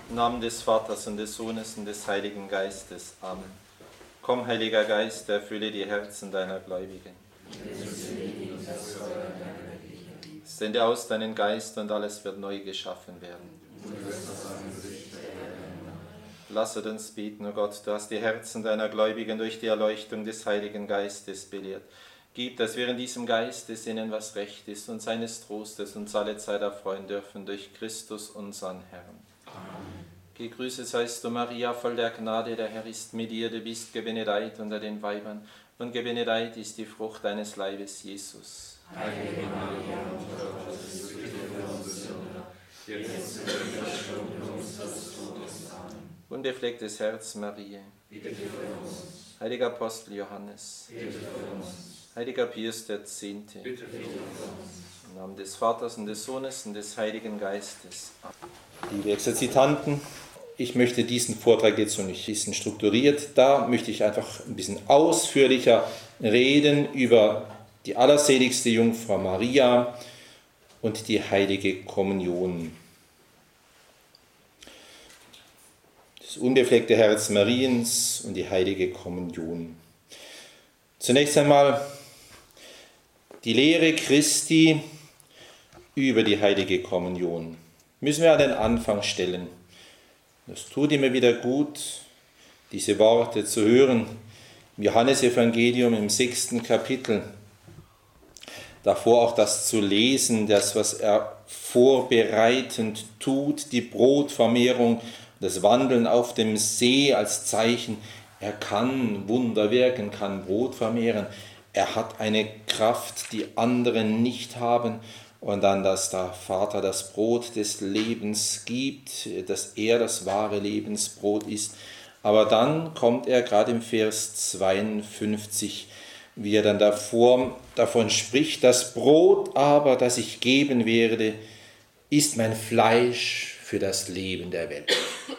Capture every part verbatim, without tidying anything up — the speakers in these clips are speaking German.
Im Namen des Vaters und des Sohnes und des Heiligen Geistes. Amen. Komm, Heiliger Geist, erfülle die Herzen deiner Gläubigen. Sende aus deinen Geist und alles wird neu geschaffen werden. Lasset uns beten, o Gott, du hast die Herzen deiner Gläubigen durch die Erleuchtung des Heiligen Geistes belehrt. Gib, dass wir in diesem Geiste sinnen, was recht ist, und seines Trostes uns alle Zeit erfreuen dürfen durch Christus, unseren Herrn. Amen. Gegrüßet seist du, Maria, voll der Gnade, der Herr ist mit dir, du bist gebenedeit unter den Weibern, und gebenedeit ist die Frucht deines Leibes, Jesus. Heilige Maria, Mutter Gottes, bitte für uns Sünder, jetzt und in der Stunde unseres Todes. Amen. Unbeflecktes Herz, Marie, bitte für uns. Heiliger Apostel Johannes, bitte für uns. Heiliger Pius der Zehnte, bitte für uns. Im Namen des Vaters und des Sohnes und des Heiligen Geistes. Liebe Exerzitanten, ich möchte diesen Vortrag jetzt so nicht ein bisschen strukturiert, da möchte ich einfach ein bisschen ausführlicher reden über die allerseligste Jungfrau Maria und die heilige Kommunion. Das unbefleckte Herz Mariens und die heilige Kommunion. Zunächst einmal die Lehre Christi über die heilige Kommunion. Müssen wir an den Anfang stellen. Es tut immer wieder gut, diese Worte zu hören. Im Johannesevangelium im sechsten Kapitel. Davor auch das zu lesen, das, was er vorbereitend tut, die Brotvermehrung, das Wandeln auf dem See als Zeichen. Er kann Wunder wirken, kann Brot vermehren. Er hat eine Kraft, die andere nicht haben. Und dann, dass der Vater das Brot des Lebens gibt, dass er das wahre Lebensbrot ist. Aber dann kommt er gerade im Vers zweiundfünfzig, wie er dann davor, davon spricht, das Brot aber, das ich geben werde, ist mein Fleisch für das Leben der Welt.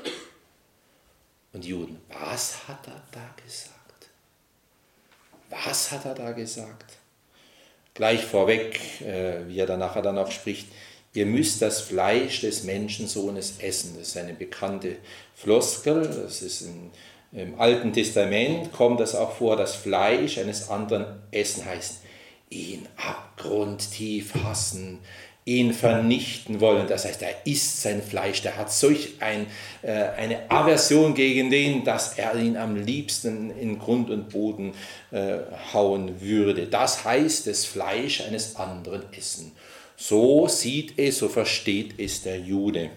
Und Juden, was hat er da gesagt? Was hat er da gesagt? Gleich vorweg, äh, wie er dann nachher dann auch spricht, ihr müsst das Fleisch des Menschensohnes essen. Das ist eine bekannte Floskel, das ist in, im Alten Testament, kommt das auch vor, das Fleisch eines anderen essen heißt, ihn abgrundtief hassen, ihn vernichten wollen. Das heißt, er isst sein Fleisch, der hat solch ein, äh, eine Aversion gegen den, dass er ihn am liebsten in Grund und Boden äh, hauen würde. Das heißt, das Fleisch eines anderen essen. So sieht es, so versteht es der Jude.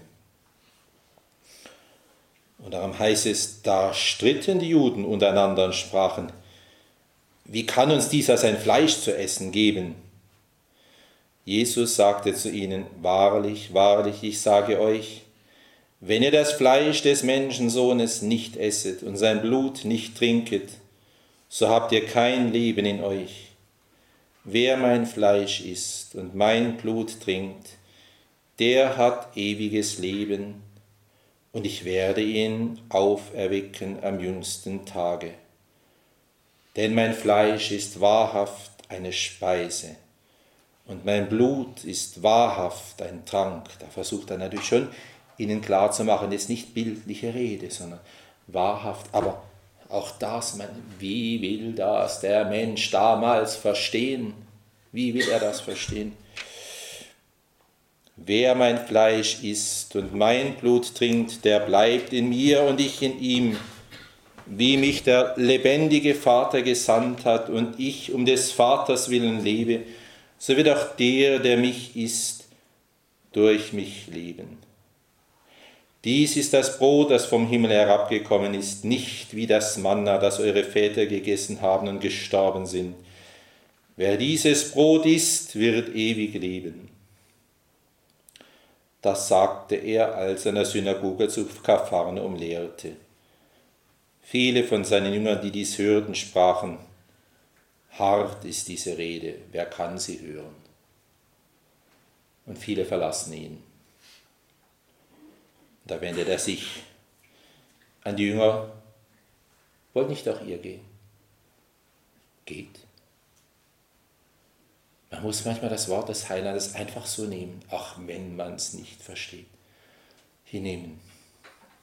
Und darum heißt es, da stritten die Juden untereinander und sprachen, wie kann uns dieser sein Fleisch zu essen geben? Jesus sagte zu ihnen, wahrlich, wahrlich, ich sage euch, wenn ihr das Fleisch des Menschensohnes nicht esset und sein Blut nicht trinket, so habt ihr kein Leben in euch. Wer mein Fleisch isst und mein Blut trinkt, der hat ewiges Leben, und ich werde ihn auferwecken am jüngsten Tage. Denn mein Fleisch ist wahrhaft eine Speise, und mein Blut ist wahrhaft ein Trank. Da versucht er natürlich schon, ihnen klarzumachen, das ist nicht bildliche Rede, sondern wahrhaft. Aber auch das, man, wie will das der Mensch damals verstehen? Wie will er das verstehen? Wer mein Fleisch isst und mein Blut trinkt, der bleibt in mir und ich in ihm. Wie mich der lebendige Vater gesandt hat und ich um des Vaters willen lebe, so wird auch der, der mich isst, durch mich leben. Dies ist das Brot, das vom Himmel herabgekommen ist, nicht wie das Manna, das eure Väter gegessen haben und gestorben sind. Wer dieses Brot isst, wird ewig leben. Das sagte er, als er in der Synagoge zu Kapharnaum lehrte. Viele von seinen Jüngern, die dies hörten, sprachen, hart ist diese Rede, wer kann sie hören? Und viele verlassen ihn. Da wendet er sich an die Jünger, wollt nicht auch ihr gehen? Geht. Man muss manchmal das Wort des Heilandes einfach so nehmen, auch wenn man es nicht versteht. Hinnehmen.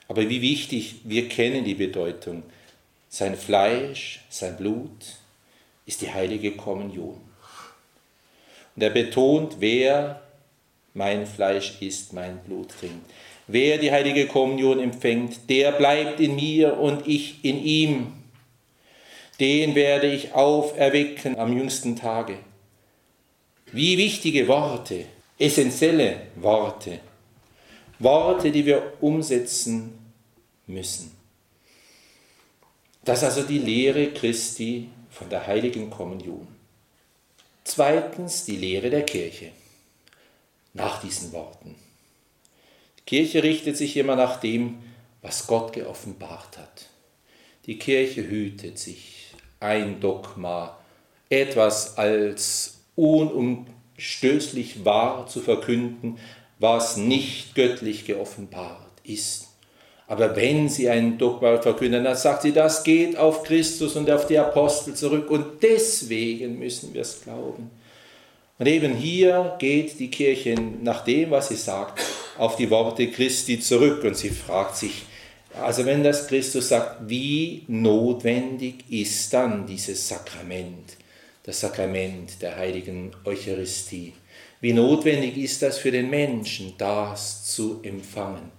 Aber wie wichtig, wir kennen die Bedeutung. Sein Fleisch, sein Blut ist die heilige Kommunion. Und er betont, wer mein Fleisch isst, mein Blut trinkt. Wer die heilige Kommunion empfängt, der bleibt in mir und ich in ihm. Den werde ich auferwecken am jüngsten Tage. Wie wichtige Worte, essentielle Worte. Worte, die wir umsetzen müssen. Das ist also die Lehre Christi von der heiligen Kommunion. Zweitens die Lehre der Kirche nach diesen Worten. Die Kirche richtet sich immer nach dem, was Gott geoffenbart hat. Die Kirche hütet sich, ein Dogma, etwas als unumstößlich wahr zu verkünden, was nicht göttlich geoffenbart ist. Aber wenn sie ein Dogma verkünden, dann sagt sie, das geht auf Christus und auf die Apostel zurück und deswegen müssen wir es glauben. Und eben hier geht die Kirche nach dem, was sie sagt, auf die Worte Christi zurück und sie fragt sich, also wenn das Christus sagt, wie notwendig ist dann dieses Sakrament, das Sakrament der heiligen Eucharistie? Wie notwendig ist das für den Menschen, das zu empfangen?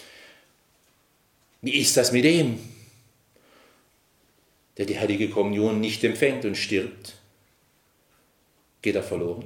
Wie ist das mit dem, der die heilige Kommunion nicht empfängt und stirbt? Geht er verloren?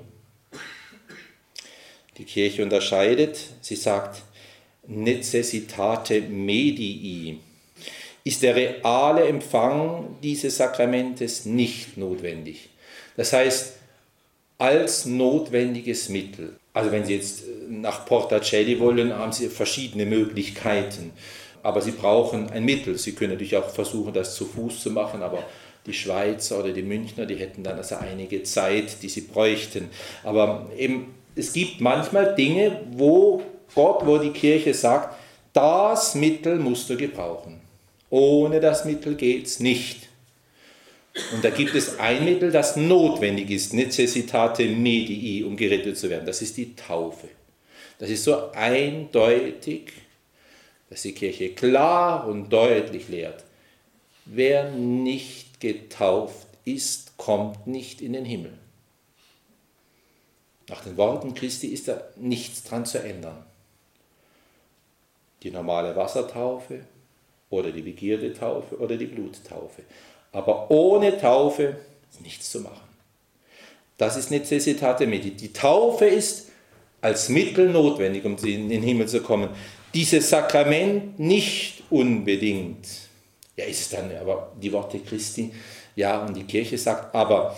Die Kirche unterscheidet, sie sagt, necessitate medii. Ist der reale Empfang dieses Sakramentes nicht notwendig? Das heißt, als notwendiges Mittel. Also wenn Sie jetzt nach Portacelli wollen, haben Sie verschiedene Möglichkeiten. Aber Sie brauchen ein Mittel. Sie können natürlich auch versuchen, das zu Fuß zu machen, aber die Schweizer oder die Münchner, die hätten dann also einige Zeit, die sie bräuchten. Aber eben, es gibt manchmal Dinge, wo Gott, wo die Kirche sagt, das Mittel musst du gebrauchen. Ohne das Mittel geht es nicht. Und da gibt es ein Mittel, das notwendig ist, necessitate medii, um gerettet zu werden. Das ist die Taufe. Das ist so eindeutig, dass die Kirche klar und deutlich lehrt. Wer nicht getauft ist, kommt nicht in den Himmel. Nach den Worten Christi ist da nichts dran zu ändern. Die normale Wassertaufe oder die Begierdetaufe oder die Bluttaufe. Aber ohne Taufe ist nichts zu machen. Das ist necessitate medii. Die Taufe ist als Mittel notwendig, um in den Himmel zu kommen. Dieses Sakrament nicht unbedingt. Ja, ist es dann aber die Worte Christi, ja, und die Kirche sagt, aber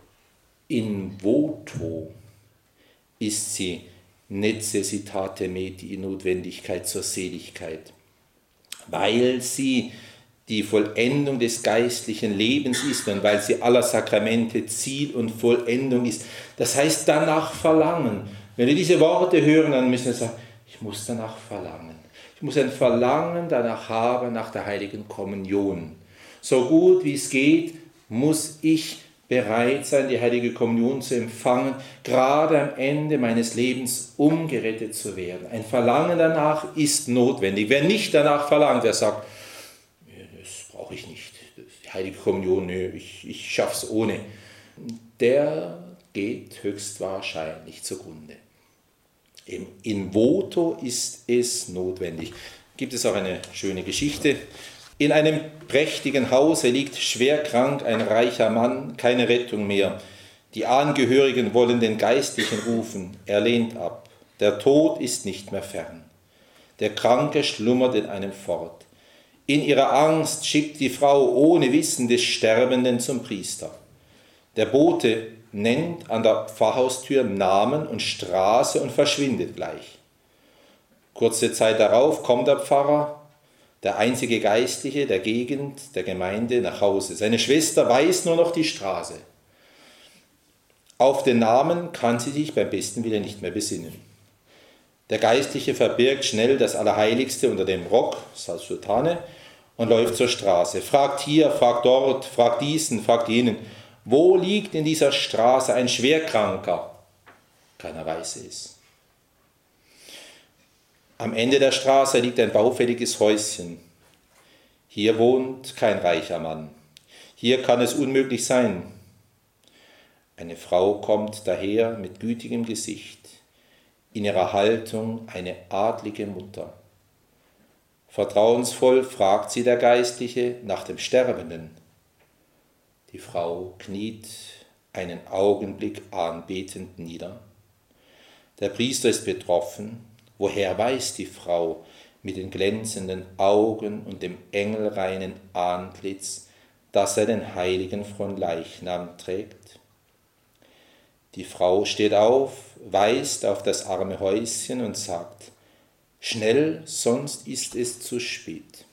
in voto ist sie necessitate medii, Notwendigkeit zur Seligkeit, weil sie die Vollendung des geistlichen Lebens ist und weil sie aller Sakramente Ziel und Vollendung ist. Das heißt, danach verlangen. Wenn wir diese Worte hören, dann müssen wir sagen, ich muss danach verlangen. Ich muss ein Verlangen danach haben, nach der heiligen Kommunion. So gut wie es geht, muss ich bereit sein, die heilige Kommunion zu empfangen, gerade am Ende meines Lebens, um gerettet zu werden. Ein Verlangen danach ist notwendig. Wer nicht danach verlangt, der sagt, das brauche ich nicht, die heilige Kommunion, nö, ich, ich schaffe es ohne, der geht höchstwahrscheinlich zugrunde. In voto ist es notwendig. Gibt es auch eine schöne Geschichte. In einem prächtigen Hause liegt schwer krank ein reicher Mann, keine Rettung mehr. Die Angehörigen wollen den Geistlichen rufen, er lehnt ab. Der Tod ist nicht mehr fern. Der Kranke schlummert in einem fort. In ihrer Angst schickt die Frau ohne Wissen des Sterbenden zum Priester. Der Bote nennt an der Pfarrhaustür Namen und Straße und verschwindet gleich. Kurze Zeit darauf kommt der Pfarrer, der einzige Geistliche der Gegend, der Gemeinde, nach Hause. Seine Schwester weiß nur noch die Straße. Auf den Namen kann sie sich beim besten Willen nicht mehr besinnen. Der Geistliche verbirgt schnell das Allerheiligste unter dem Rock, Salsutane, und läuft zur Straße. Fragt hier, fragt dort, fragt diesen, fragt jenen. Wo liegt in dieser Straße ein Schwerkranker? Keiner weiß es. Am Ende der Straße liegt ein baufälliges Häuschen. Hier wohnt kein reicher Mann. Hier kann es unmöglich sein. Eine Frau kommt daher mit gütigem Gesicht, in ihrer Haltung eine adlige Mutter. Vertrauensvoll fragt sie der Geistliche nach dem Sterbenden. Die Frau kniet einen Augenblick anbetend nieder. Der Priester ist betroffen. Woher weiß die Frau mit den glänzenden Augen und dem engelreinen Antlitz, dass er den heiligen Fronleichnam trägt? Die Frau steht auf, weist auf das arme Häuschen und sagt: Schnell, sonst ist es zu spät.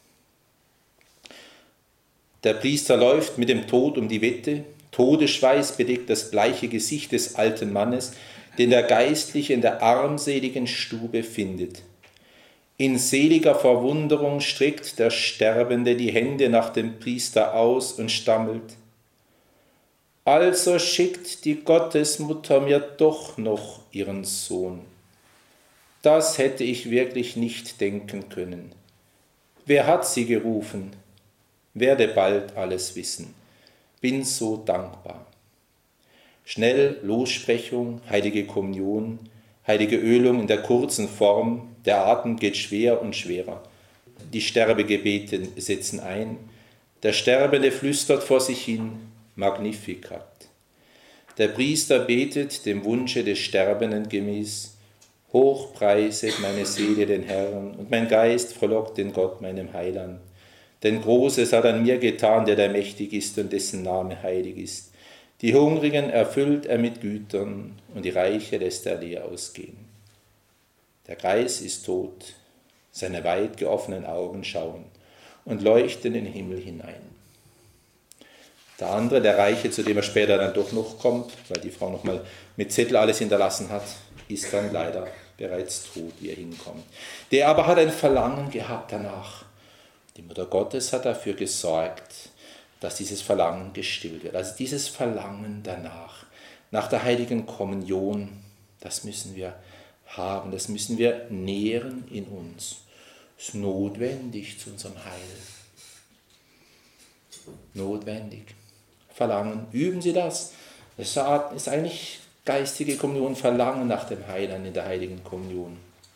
Der Priester läuft mit dem Tod um die Wette. Todesschweiß bedeckt das bleiche Gesicht des alten Mannes, den der Geistliche in der armseligen Stube findet. In seliger Verwunderung streckt der Sterbende die Hände nach dem Priester aus und stammelt: Also schickt die Gottesmutter mir doch noch ihren Sohn. Das hätte ich wirklich nicht denken können. Wer hat sie gerufen? Werde bald alles wissen. Bin so dankbar. Schnell Lossprechung, heilige Kommunion, heilige Ölung in der kurzen Form, der Atem geht schwer und schwerer. Die Sterbegebete setzen ein. Der Sterbende flüstert vor sich hin: Magnificat. Der Priester betet dem Wunsche des Sterbenden gemäß: Hoch preiset meine Seele den Herrn, und mein Geist frohlockt den Gott, meinem Heiland. Denn Großes hat an mir getan, der der mächtig ist und dessen Name heilig ist. Die Hungrigen erfüllt er mit Gütern, und die Reiche lässt er leer ausgehen. Der Greis ist tot, seine weit geöffneten Augen schauen und leuchten in den Himmel hinein. Der andere, der Reiche, zu dem er später dann doch noch kommt, weil die Frau nochmal mit Zettel alles hinterlassen hat, ist dann leider bereits tot, wie er hinkommt. Der aber hat ein Verlangen gehabt danach. Die Mutter Gottes hat dafür gesorgt, dass dieses Verlangen gestillt wird. Also dieses Verlangen danach, nach der heiligen Kommunion, das müssen wir haben, das müssen wir nähren in uns. Das ist notwendig zu unserem Heil. Notwendig. Verlangen, üben Sie das. Das ist eigentlich geistige Kommunion, Verlangen nach dem Heiland in der heiligen Kommunion.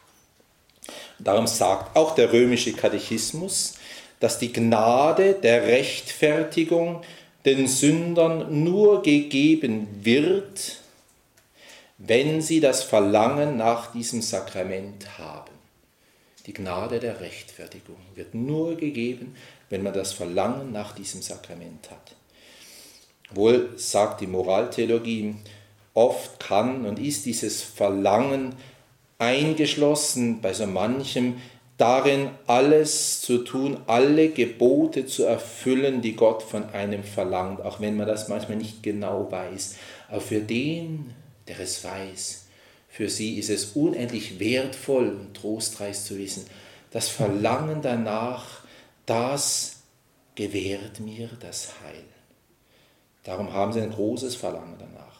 Darum sagt auch der römische Katechismus, dass die Gnade der Rechtfertigung den Sündern nur gegeben wird, wenn sie das Verlangen nach diesem Sakrament haben. Die Gnade der Rechtfertigung wird nur gegeben, wenn man das Verlangen nach diesem Sakrament hat. Wohl sagt die Moraltheologie, oft kann und ist dieses Verlangen eingeschlossen bei so manchem darin, alles zu tun, alle Gebote zu erfüllen, die Gott von einem verlangt, auch wenn man das manchmal nicht genau weiß. Aber für den, der es weiß, für sie ist es unendlich wertvoll und trostreich zu wissen, das Verlangen danach, das gewährt mir das Heil. Darum haben sie ein großes Verlangen danach.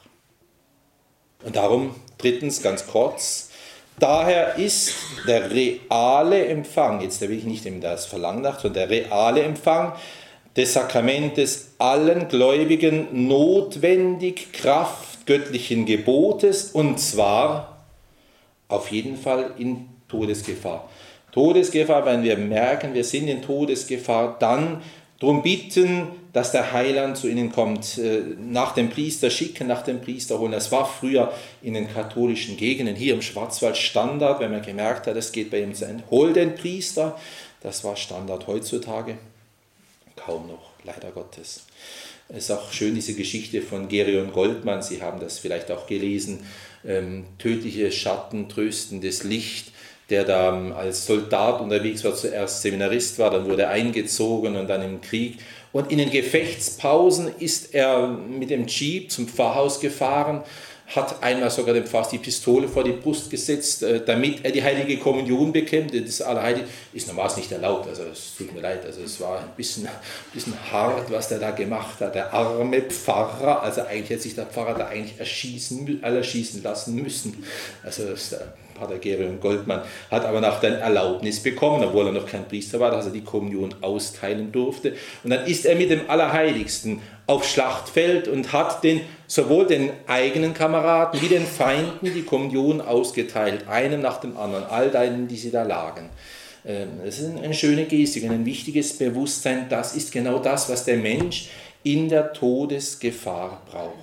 Und darum, drittens, ganz kurz, daher ist der reale Empfang, jetzt will ich nicht das Verlangen nach, sondern der reale Empfang des Sakramentes allen Gläubigen notwendig Kraft göttlichen Gebotes, und zwar auf jeden Fall in Todesgefahr. Todesgefahr, wenn wir merken, wir sind in Todesgefahr, dann darum bitten, dass der Heiland zu ihnen kommt, nach dem Priester schicken, nach dem Priester holen. Das war früher in den katholischen Gegenden, hier im Schwarzwald Standard, wenn man gemerkt hat, es geht bei ihm zu Ende. Hol den Priester, das war Standard. Heutzutage kaum noch, leider Gottes. Es ist auch schön, diese Geschichte von Gerion Goldmann, Sie haben das vielleicht auch gelesen, ähm, tödliche Schatten, tröstendes Licht, der da als Soldat unterwegs war, zuerst Seminarist war, dann wurde er eingezogen und dann im Krieg. Und in den Gefechtspausen ist er mit dem Jeep zum Pfarrhaus gefahren, hat einmal sogar dem Pfarrer die Pistole vor die Brust gesetzt, damit er die heilige Kommunion bekämpft. Das Allerheilige ist normalerweise nicht erlaubt, also es tut mir leid, also es war ein bisschen, bisschen hart, was der da gemacht hat. Der arme Pfarrer, also eigentlich hätte sich der Pfarrer da eigentlich erschießen, erschießen lassen müssen. Also das, Pater Gerion Goldmann, hat aber noch dann Erlaubnis bekommen, obwohl er noch kein Priester war, dass er die Kommunion austeilen durfte. Und dann ist er mit dem Allerheiligsten aufs Schlachtfeld und hat den, sowohl den eigenen Kameraden wie den Feinden die Kommunion ausgeteilt, einem nach dem anderen, all denen, die sie da lagen. Das ist eine schöne Gestik, ein wichtiges Bewusstsein, das ist genau das, was der Mensch in der Todesgefahr braucht.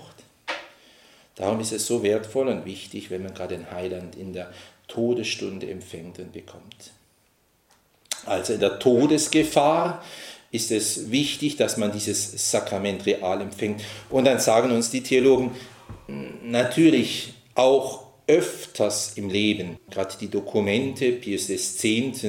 Darum ist es so wertvoll und wichtig, wenn man gerade den Heiland in der Todesstunde empfängt und bekommt. Also in der Todesgefahr ist es wichtig, dass man dieses Sakrament real empfängt. Und dann sagen uns die Theologen, natürlich auch öfters im Leben, gerade die Dokumente Pius X.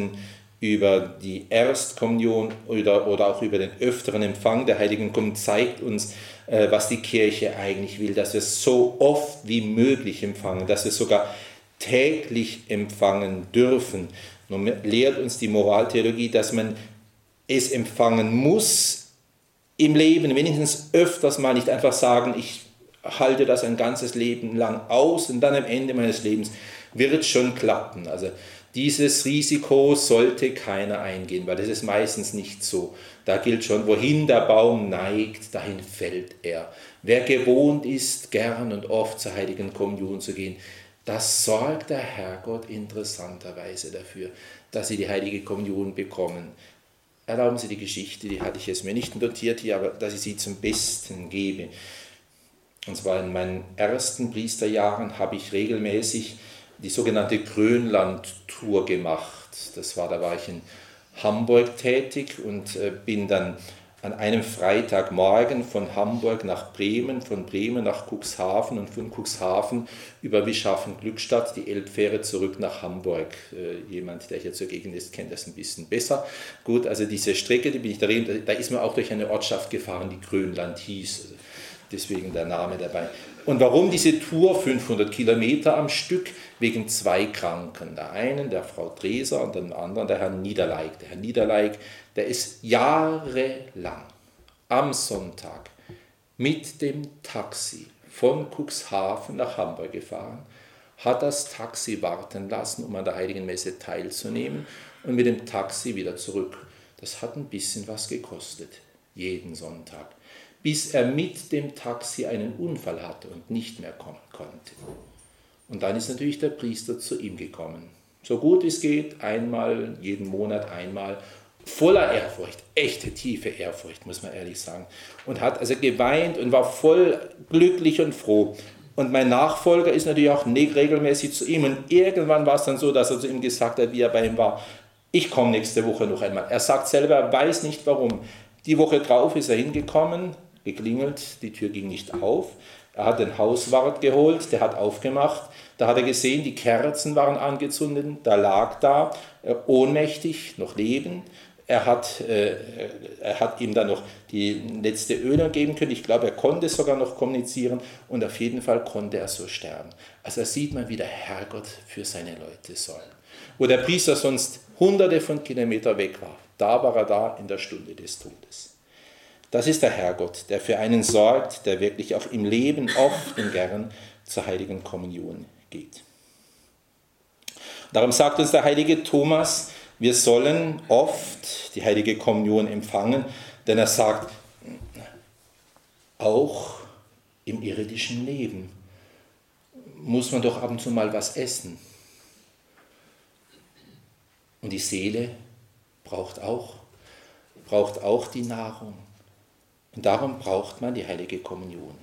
über die Erstkommunion oder, oder auch über den öfteren Empfang der Heiligen Kommunion zeigt uns, äh, was die Kirche eigentlich will, dass wir so oft wie möglich empfangen, dass wir sogar täglich empfangen dürfen. Nun lehrt uns die Moraltheologie, dass man es empfangen muss im Leben, wenigstens öfters mal, nicht einfach sagen, ich halte das ein ganzes Leben lang aus und dann am Ende meines Lebens wird es schon klappen. Also dieses Risiko sollte keiner eingehen, weil das ist meistens nicht so. Da gilt schon, wohin der Baum neigt, dahin fällt er. Wer gewohnt ist, gern und oft zur Heiligen Kommunion zu gehen, das sorgt der Herrgott interessanterweise dafür, dass sie die Heilige Kommunion bekommen. Erlauben Sie die Geschichte, die hatte ich jetzt mir nicht notiert hier, aber dass ich sie zum Besten gebe. Und zwar in meinen ersten Priesterjahren habe ich regelmäßig die sogenannte Grönland-Tour gemacht. Das war, da war ich in Hamburg tätig und bin dann an einem Freitagmorgen von Hamburg nach Bremen, von Bremen nach Cuxhaven und von Cuxhaven über Bischofsheim-Glückstadt die Elbfähre zurück nach Hamburg. Jemand, der hier zur Gegend ist, kennt das ein bisschen besser. Gut, also diese Strecke, die bin ich da, da ist man auch durch eine Ortschaft gefahren, die Grönland hieß. Also deswegen der Name dabei. Und warum diese Tour? fünfhundert Kilometer am Stück, wegen zwei Kranken. Der einen, der Frau Dreser, und dem anderen, der Herr Niederleik. Der Herr Niederleik, der ist jahrelang am Sonntag mit dem Taxi von Cuxhaven nach Hamburg gefahren, hat das Taxi warten lassen, um an der Heiligen Messe teilzunehmen und mit dem Taxi wieder zurück. Das hat ein bisschen was gekostet, jeden Sonntag, bis er mit dem Taxi einen Unfall hatte und nicht mehr kommen konnte. Und dann ist natürlich der Priester zu ihm gekommen. So gut es geht, einmal, jeden Monat einmal, voller Ehrfurcht, echte tiefe Ehrfurcht, muss man ehrlich sagen. Und hat also geweint und war voll glücklich und froh. Und mein Nachfolger ist natürlich auch regelmäßig zu ihm. Und irgendwann war es dann so, dass er zu ihm gesagt hat, wie er bei ihm war, ich komme nächste Woche noch einmal. Er sagt selber, er weiß nicht warum. Die Woche drauf ist er hingekommen, geklingelt, die Tür ging nicht auf. Er hat den Hauswart geholt, der hat aufgemacht. Da hat er gesehen, die Kerzen waren angezündet, da lag da, äh, ohnmächtig, noch lebend. Er hat, äh, er hat ihm dann noch die letzte Ölung geben können. Ich glaube, er konnte sogar noch kommunizieren und auf jeden Fall konnte er so sterben. Also da sieht man, wie der Herrgott für seine Leute soll. Wo der Priester sonst hunderte von Kilometern weg war, da war er da in der Stunde des Todes. Das ist der Herrgott, der für einen sorgt, der wirklich auch im Leben oft und gern zur Heiligen Kommunion geht. Darum sagt uns der heilige Thomas, wir sollen oft die Heilige Kommunion empfangen, denn er sagt, auch im irdischen Leben muss man doch ab und zu mal was essen. Und die Seele braucht auch, braucht auch die Nahrung. Und darum braucht man die Heilige Kommunion.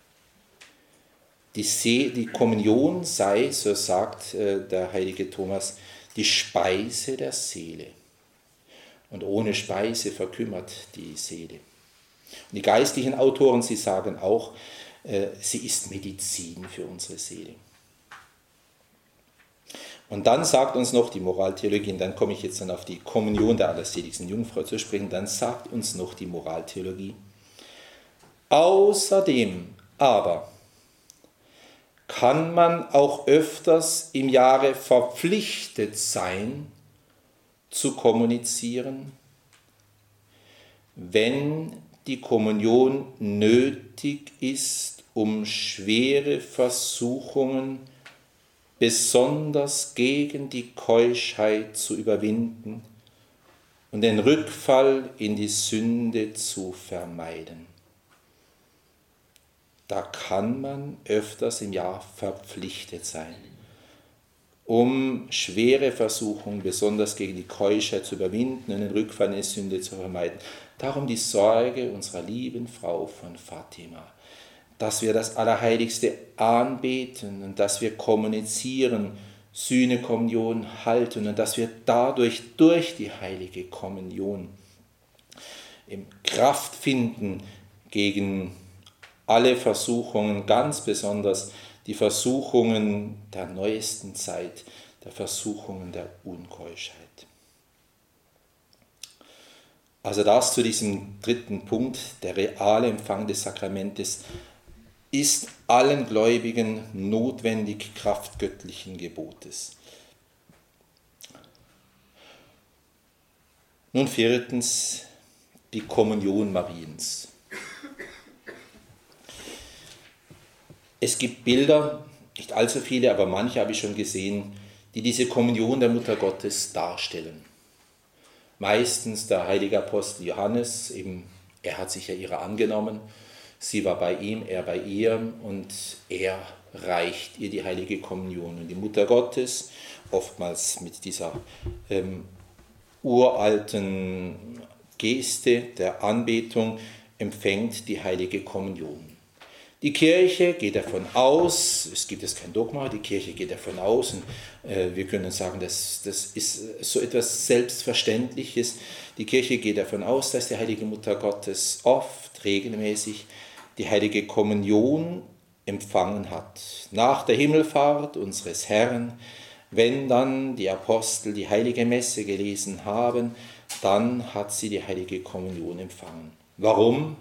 Die, See, die Kommunion sei, so sagt äh, der heilige Thomas, die Speise der Seele. Und ohne Speise verkümmert die Seele. Und die geistlichen Autoren, sie sagen auch, äh, sie ist Medizin für unsere Seele. Und dann sagt uns noch die Moraltheologie, und dann komme ich jetzt dann auf die Kommunion der allerseligsten Jungfrau zu sprechen, dann sagt uns noch die Moraltheologie, außerdem aber kann man auch öfters im Jahre verpflichtet sein, zu kommunizieren, wenn die Kommunion nötig ist, um schwere Versuchungen besonders gegen die Keuschheit zu überwinden und den Rückfall in die Sünde zu vermeiden. Da kann man öfters im Jahr verpflichtet sein, um schwere Versuchungen, besonders gegen die Keuschheit zu überwinden und den Rückfall in die Sünde zu vermeiden. Darum die Sorge unserer lieben Frau von Fatima, dass wir das Allerheiligste anbeten und dass wir kommunizieren, Sühne, Kommunion halten und dass wir dadurch durch die heilige Kommunion Kraft finden gegen alle Versuchungen, ganz besonders die Versuchungen der neuesten Zeit, der Versuchungen der Unkeuschheit. Also das zu diesem dritten Punkt, der reale Empfang des Sakramentes ist allen Gläubigen notwendig Kraft göttlichen Gebotes. Nun viertens, die Kommunion Mariens. Es gibt Bilder, nicht allzu viele, aber manche habe ich schon gesehen, die diese Kommunion der Mutter Gottes darstellen. Meistens der heilige Apostel Johannes, eben, er hat sich ja ihrer angenommen, sie war bei ihm, er bei ihr und er reicht ihr die heilige Kommunion. Und die Mutter Gottes, oftmals mit dieser ähm, uralten Geste der Anbetung, empfängt die heilige Kommunion. Die Kirche geht davon aus, es gibt jetzt kein Dogma, die Kirche geht davon aus, und äh, wir können sagen, das, das ist so etwas Selbstverständliches. Die Kirche geht davon aus, dass die heilige Mutter Gottes oft, regelmäßig die heilige Kommunion empfangen hat. Nach der Himmelfahrt unseres Herrn, wenn dann die Apostel die heilige Messe gelesen haben, dann hat sie die heilige Kommunion empfangen. Warum?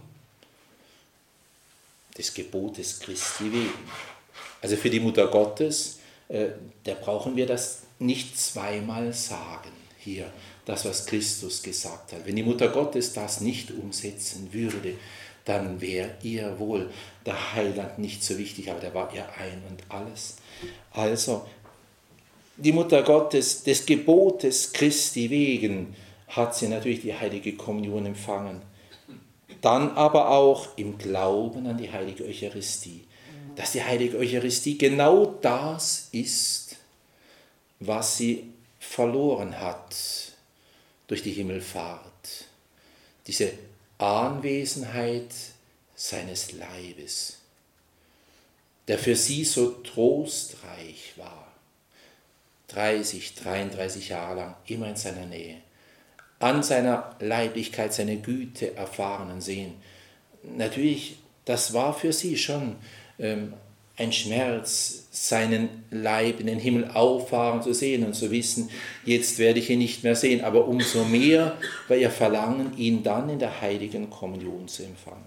Des Gebotes Christi wegen. Also für die Mutter Gottes, äh, da brauchen wir das nicht zweimal sagen, hier, das, was Christus gesagt hat. Wenn die Mutter Gottes das nicht umsetzen würde, dann wäre ihr wohl der Heiland nicht so wichtig, aber der war ihr ein und alles. Also, die Mutter Gottes, des Gebotes Christi wegen, hat sie natürlich die heilige Kommunion empfangen. Dann aber auch im Glauben an die heilige Eucharistie. Dass die heilige Eucharistie genau das ist, was sie verloren hat durch die Himmelfahrt. Diese Anwesenheit seines Leibes, der für sie so trostreich war. dreißig, dreiunddreißig Jahre lang immer in seiner Nähe. An seiner Leiblichkeit seine Güte erfahren und sehen. Natürlich, das war für sie schon ähm, ein Schmerz, seinen Leib in den Himmel auffahren zu sehen und zu wissen, jetzt werde ich ihn nicht mehr sehen, aber umso mehr war ihr Verlangen, ihn dann in der heiligen Kommunion zu empfangen.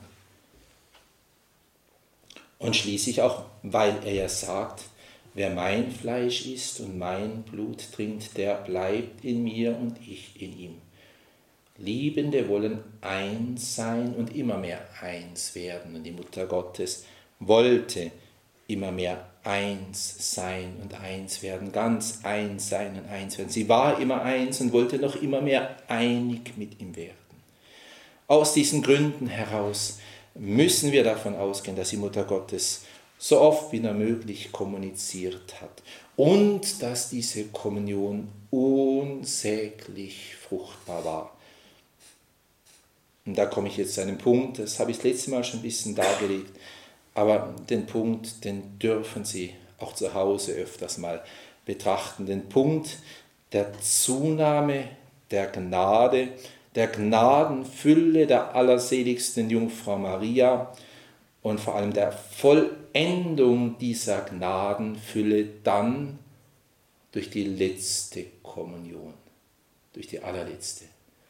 Und schließlich auch, weil er ja sagt, wer mein Fleisch isst und mein Blut trinkt, der bleibt in mir und ich in ihm. Liebende wollen eins sein und immer mehr eins werden. Und die Mutter Gottes wollte immer mehr eins sein und eins werden, ganz eins sein und eins werden. Sie war immer eins und wollte noch immer mehr einig mit ihm werden. Aus diesen Gründen heraus müssen wir davon ausgehen, dass die Mutter Gottes so oft wie nur möglich kommuniziert hat und dass diese Kommunion unsäglich fruchtbar war. Und da komme ich jetzt zu einem Punkt, das habe ich das letzte Mal schon ein bisschen dargelegt, aber den Punkt, den dürfen Sie auch zu Hause öfters mal betrachten. Den Punkt der Zunahme der Gnade, der Gnadenfülle der allerseligsten Jungfrau Maria und vor allem der Vollendung dieser Gnadenfülle dann durch die letzte Kommunion, durch die allerletzte.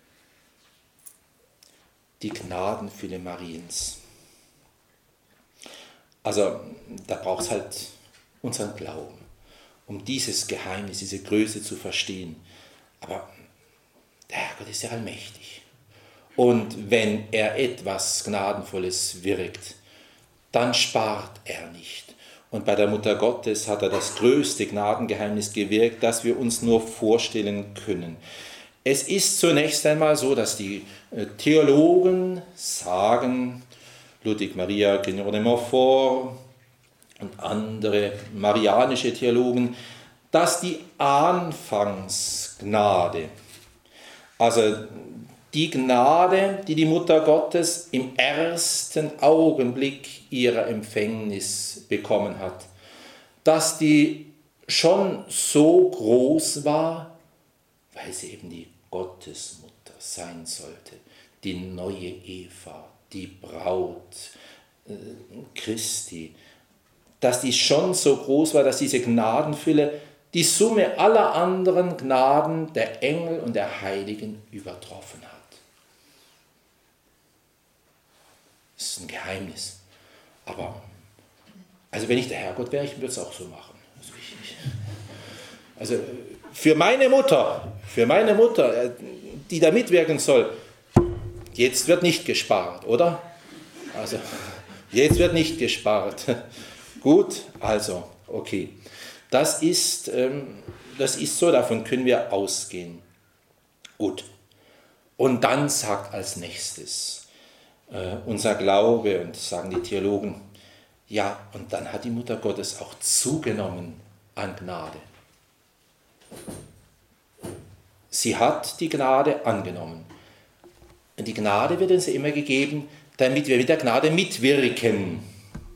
Die Gnadenfülle Mariens. Also da braucht es halt unseren Glauben, um dieses Geheimnis, diese Größe zu verstehen. Aber der Herrgott ist ja allmächtig. Und wenn er etwas Gnadenvolles wirkt, dann spart er nicht. Und bei der Mutter Gottes hat er das größte Gnadengeheimnis gewirkt, das wir uns nur vorstellen können. Es ist zunächst einmal so, dass die Theologen sagen, Ludwig Maria Guénon de Montfort und andere marianische Theologen, dass die Anfangsgnade, also die Gnade, die die Mutter Gottes im ersten Augenblick ihrer Empfängnis bekommen hat, dass die schon so groß war, weil sie eben die Gottesmutter sein sollte, die neue Eva, die Braut äh, Christi, dass die schon so groß war, dass diese Gnadenfülle die Summe aller anderen Gnaden der Engel und der Heiligen übertroffen hat. Das ist ein Geheimnis. Aber, also wenn ich der Herrgott wäre, ich würde es auch so machen. Also, ich, ich, also für meine Mutter, für meine Mutter, die da mitwirken soll, jetzt wird nicht gespart, oder? Also, jetzt wird nicht gespart. Gut, also, okay. Das ist, ähm, das ist so, davon können wir ausgehen. Gut. Und dann sagt als nächstes äh, unser Glaube, und sagen die Theologen, ja, und dann hat die Mutter Gottes auch zugenommen an Gnade. Sie hat die Gnade angenommen. Und die Gnade wird uns immer gegeben, damit wir mit der Gnade mitwirken.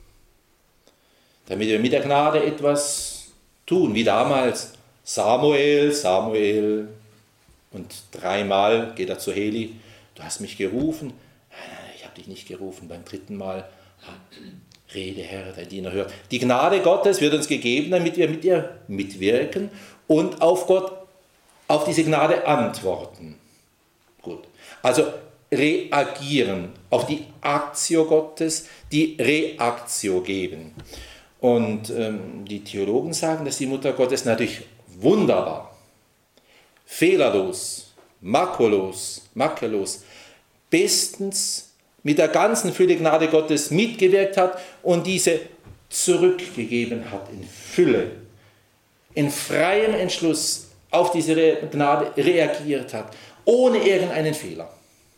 Damit wir mit der Gnade etwas tun, wie damals Samuel, Samuel, und dreimal geht er zu Heli, du hast mich gerufen, ich habe dich nicht gerufen, beim dritten Mal, rede Herr, dein Diener hört. Die Gnade Gottes wird uns gegeben, damit wir mit ihr mitwirken und auf Gott, auf diese Gnade antworten. Gut, also reagieren, auf die Aktio Gottes, die Reaktio geben. Und ähm, die Theologen sagen, dass die Mutter Gottes natürlich wunderbar, fehlerlos, makellos, makellos, bestens mit der ganzen Fülle Gnade Gottes mitgewirkt hat und diese zurückgegeben hat in Fülle, in freiem Entschluss auf diese Gnade reagiert hat, ohne irgendeinen Fehler.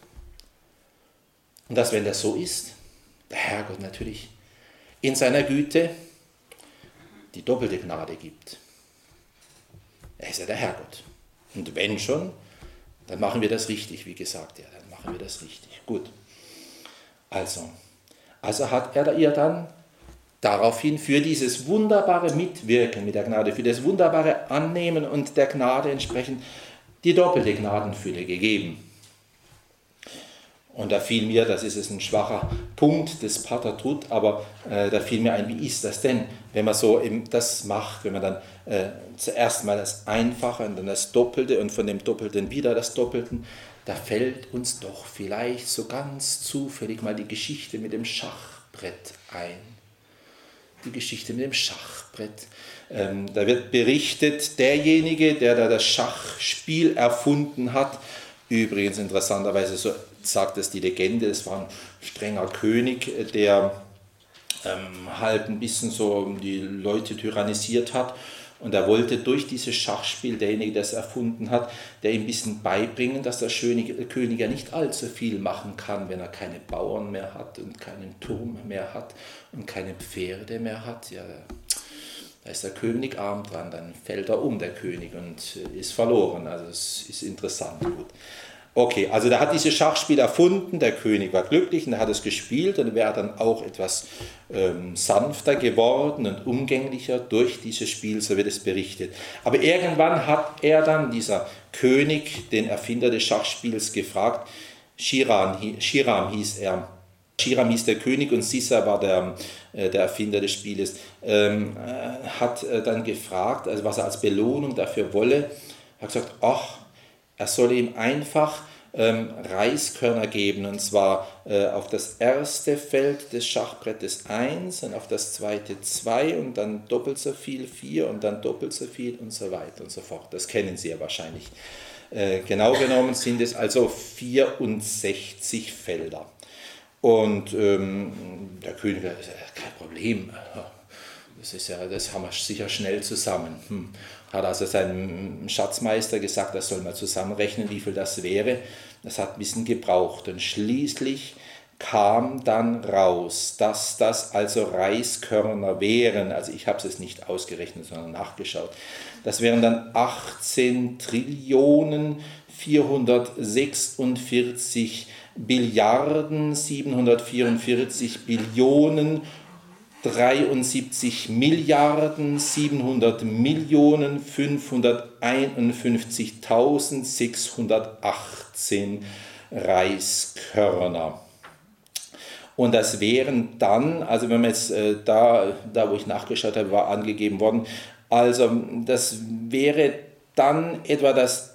Und dass, wenn das so ist, der Herrgott natürlich in seiner Güte die doppelte Gnade gibt. Er ist ja der Herrgott. Und wenn schon, dann machen wir das richtig, wie gesagt, ja, dann machen wir das richtig. Gut. Also, also hat er ihr dann daraufhin für dieses wunderbare Mitwirken mit der Gnade, für das wunderbare Annehmen und der Gnade entsprechend die doppelte Gnadenfülle gegeben. Und da fiel mir, das ist es ein schwacher Punkt des Pater Tut, aber äh, da fiel mir ein, wie ist das denn, wenn man so eben das macht, wenn man dann äh, zuerst mal das Einfache und dann das Doppelte und von dem Doppelten wieder das Doppelten, da fällt uns doch vielleicht so ganz zufällig mal die Geschichte mit dem Schachbrett ein. Die Geschichte mit dem Schachbrett. Ähm, da wird berichtet, derjenige, der da das Schachspiel erfunden hat, übrigens interessanterweise, so sagt es die Legende, es war ein strenger König, der ähm, halt ein bisschen so die Leute tyrannisiert hat. Und er wollte durch dieses Schachspiel, derjenige, der es erfunden hat, der ihm ein bisschen beibringen, dass der König ja nicht allzu viel machen kann, wenn er keine Bauern mehr hat und keinen Turm mehr hat und keine Pferde mehr hat. Ja, da ist der König arm dran, dann fällt er um, der König, und ist verloren. Also es ist interessant. Gut. Okay, also der hat dieses Schachspiel erfunden, der König war glücklich und er hat es gespielt und wäre dann auch etwas ähm, sanfter geworden und umgänglicher durch dieses Spiel, so wird es berichtet. Aber irgendwann hat er dann, dieser König, den Erfinder des Schachspiels, gefragt, Shiram, Shiram hieß er, Shiram hieß der König und Sisa war der, äh, der Erfinder des Spieles, ähm, äh, hat äh, dann gefragt, also was er als Belohnung dafür wolle, hat gesagt, ach, er solle ihm einfach ähm, Reiskörner geben, und zwar äh, auf das erste Feld des Schachbrettes eins und auf das zweite zwei und dann doppelt so viel vier und dann doppelt so viel und so weiter und so fort. Das kennen Sie ja wahrscheinlich. Äh, genau genommen sind es also vierundsechzig Felder. Und ähm, der König sagt, kein Problem, das, ist ja, das haben wir sicher schnell zusammen. Hm. Hat also seinem Schatzmeister gesagt, das soll mal zusammenrechnen, wie viel das wäre. Das hat ein bisschen gebraucht. Und schließlich kam dann raus, dass das also Reiskörner wären. Also ich habe es jetzt nicht ausgerechnet, sondern nachgeschaut. Das wären dann achtzehn Trillionen vierhundertsechsundvierzig Billiarden siebenhundertvierundvierzig Billionen dreiundsiebzig Milliarden siebenhundert Millionen fünfhunderteinundfünfzigtausendsechshundertachtzehn Reiskörner. Und das wären dann, also wenn man jetzt äh, da, da, wo ich nachgeschaut habe, war angegeben worden, also das wäre dann etwa das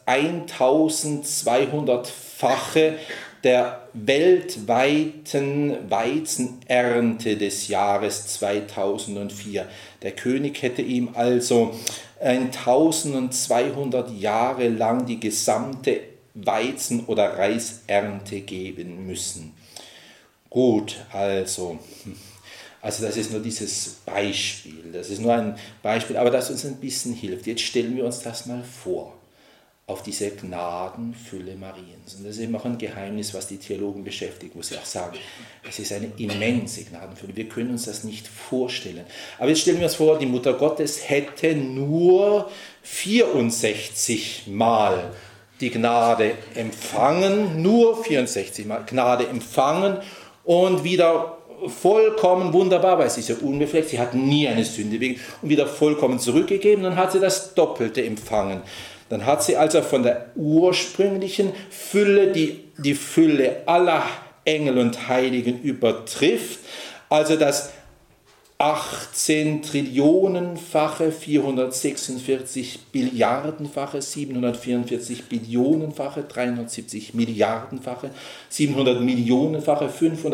eintausendzweihundertfache der weltweiten Weizenernte des Jahres zweitausendvier. Der König hätte ihm also eintausendzweihundert Jahre lang die gesamte Weizen- oder Reisernte geben müssen. Gut, also, also das ist nur dieses Beispiel, das ist nur ein Beispiel, aber das uns ein bisschen hilft. Jetzt stellen wir uns das mal vor, auf diese Gnadenfülle Mariens. Und das ist eben auch ein Geheimnis, was die Theologen beschäftigt, muss ich auch sagen. Es ist eine immense Gnadenfülle, wir können uns das nicht vorstellen. Aber jetzt stellen wir uns vor, die Mutter Gottes hätte nur vierundsechzig Mal die Gnade empfangen, nur vierundsechzig Mal Gnade empfangen und wieder vollkommen wunderbar, weil sie ist ja unbefleckt, sie hat nie eine Sünde wegen, und wieder vollkommen zurückgegeben, dann hat sie das Doppelte empfangen. Dann hat sie also von der ursprünglichen Fülle, die die Fülle aller Engel und Heiligen übertrifft, also das achtzehn Trillionenfache, vierhundertsechsundvierzig Billiardenfache, siebenhundertvierundvierzig Billionenfache, dreihundertsiebzig Milliardenfache, siebenhundert Millionenfache,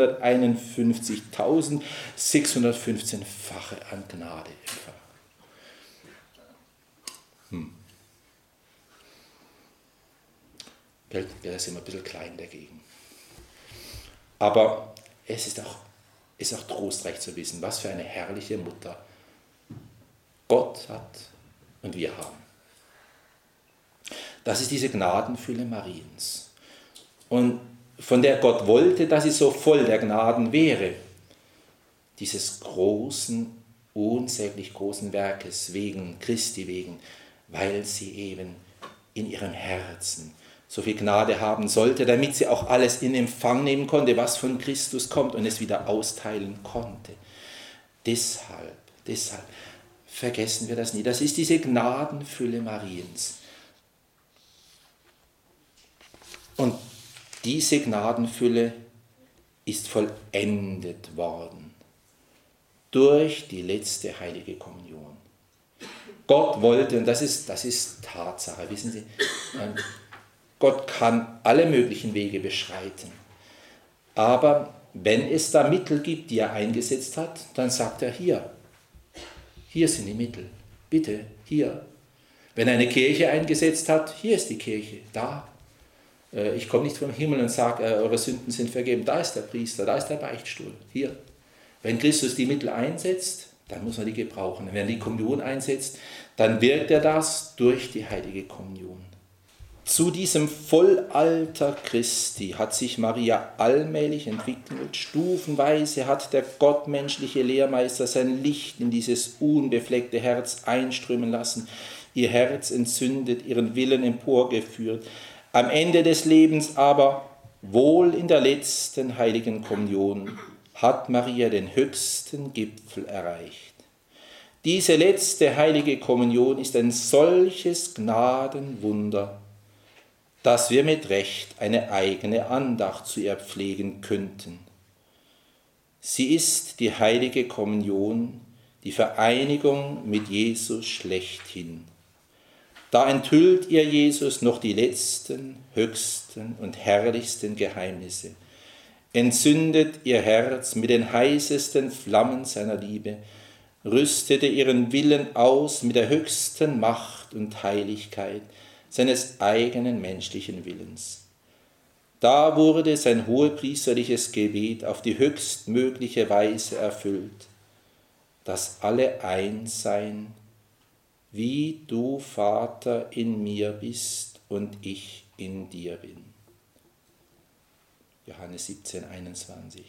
fünfhunderteinundfünfzigtausendsechshundertfünfzehn-fache an Gnade empfangen. Hm. Geld, der ist immer ein bisschen klein dagegen. Aber es ist auch, ist auch trostreich zu wissen, was für eine herrliche Mutter Gott hat und wir haben. Das ist diese Gnadenfülle Mariens. Und von der Gott wollte, dass sie so voll der Gnaden wäre. Dieses großen, unsäglich großen Werkes wegen, Christi wegen, weil sie eben in ihrem Herzen so viel Gnade haben sollte, damit sie auch alles in Empfang nehmen konnte, was von Christus kommt und es wieder austeilen konnte. Deshalb, deshalb vergessen wir das nie. Das ist diese Gnadenfülle Mariens. Und diese Gnadenfülle ist vollendet worden durch die letzte heilige Kommunion. Gott wollte, und das ist, das ist Tatsache, wissen Sie, Gott kann alle möglichen Wege beschreiten. Aber wenn es da Mittel gibt, die er eingesetzt hat, dann sagt er, hier, hier sind die Mittel, bitte, hier. Wenn er eine Kirche eingesetzt hat, hier ist die Kirche, da. Ich komme nicht vom Himmel und sage, eure Sünden sind vergeben, da ist der Priester, da ist der Beichtstuhl, hier. Wenn Christus die Mittel einsetzt, dann muss man die gebrauchen. Wenn er die Kommunion einsetzt, dann wirkt er das durch die heilige Kommunion. Zu diesem Vollalter Christi hat sich Maria allmählich entwickelt. Stufenweise hat der gottmenschliche Lehrmeister sein Licht in dieses unbefleckte Herz einströmen lassen, ihr Herz entzündet, ihren Willen emporgeführt. Am Ende des Lebens aber, wohl in der letzten heiligen Kommunion, hat Maria den höchsten Gipfel erreicht. Diese letzte heilige Kommunion ist ein solches Gnadenwunder, dass wir mit Recht eine eigene Andacht zu ihr pflegen könnten. Sie ist die heilige Kommunion, die Vereinigung mit Jesus schlechthin. Da enthüllt ihr Jesus noch die letzten, höchsten und herrlichsten Geheimnisse, entzündet ihr Herz mit den heißesten Flammen seiner Liebe, rüstete ihren Willen aus mit der höchsten Macht und Heiligkeit seines eigenen menschlichen Willens. Da wurde sein hohepriesterliches Gebet auf die höchstmögliche Weise erfüllt. dass alle eins seien, wie du, Vater, in mir bist und ich in dir bin. Johannes siebzehn, einundzwanzig.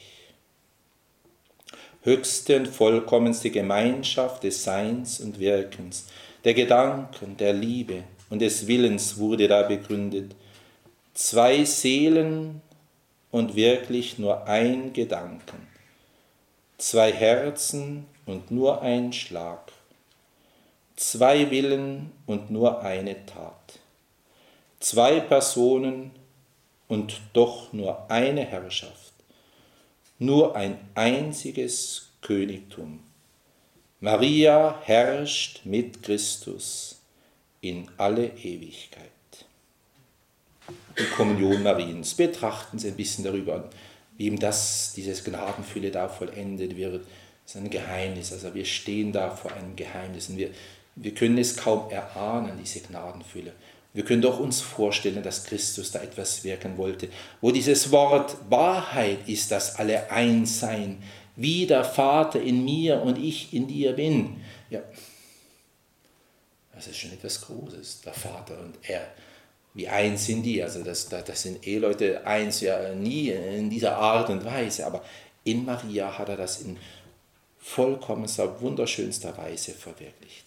Höchste und vollkommenste Gemeinschaft des Seins und Wirkens, der Gedanken, der Liebe und des Willens wurde da begründet. Zwei Seelen und wirklich nur ein Gedanken. Zwei Herzen und nur ein Schlag. Zwei Willen und nur eine Tat. Zwei Personen und doch nur eine Herrschaft. Nur ein einziges Königtum. Maria herrscht mit Christus in alle Ewigkeit. Die Kommunion Mariens. Betrachten Sie ein bisschen darüber, wie ihm das, dieses Gnadenfülle da vollendet wird. Das ist ein Geheimnis. Also wir stehen da vor einem Geheimnis und wir, wir können es kaum erahnen, diese Gnadenfülle. Wir können doch uns vorstellen, dass Christus da etwas wirken wollte, wo dieses Wort Wahrheit ist, dass alle eins seien, wie der Vater in mir und ich in dir bin. Ja, das ist schon etwas Großes, der Vater und er, wie eins in dir. Also das, das sind Eheleute eins ja nie in dieser Art und Weise, aber in Maria hat er das in vollkommenster, wunderschönster Weise verwirklicht.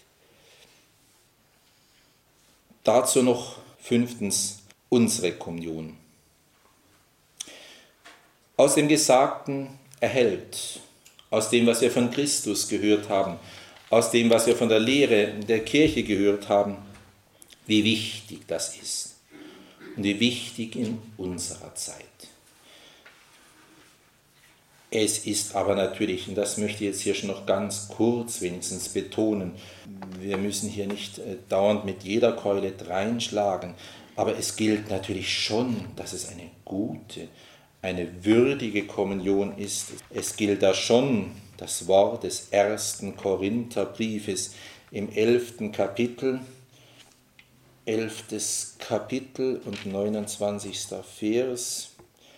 Dazu noch fünftens unsere Kommunion. Aus dem Gesagten erhält, aus dem, was wir von Christus gehört haben, aus dem, was wir von der Lehre der Kirche gehört haben, wie wichtig das ist und wie wichtig in unserer Zeit. Es ist aber natürlich, und das möchte ich jetzt hier schon noch ganz kurz wenigstens betonen, wir müssen hier nicht dauernd mit jeder Keule dreinschlagen, aber es gilt natürlich schon, dass es eine gute, eine würdige Kommunion ist. Es gilt da schon das Wort des ersten Korintherbriefes im elften Kapitel, elftes Kapitel und neunundzwanzigster Vers.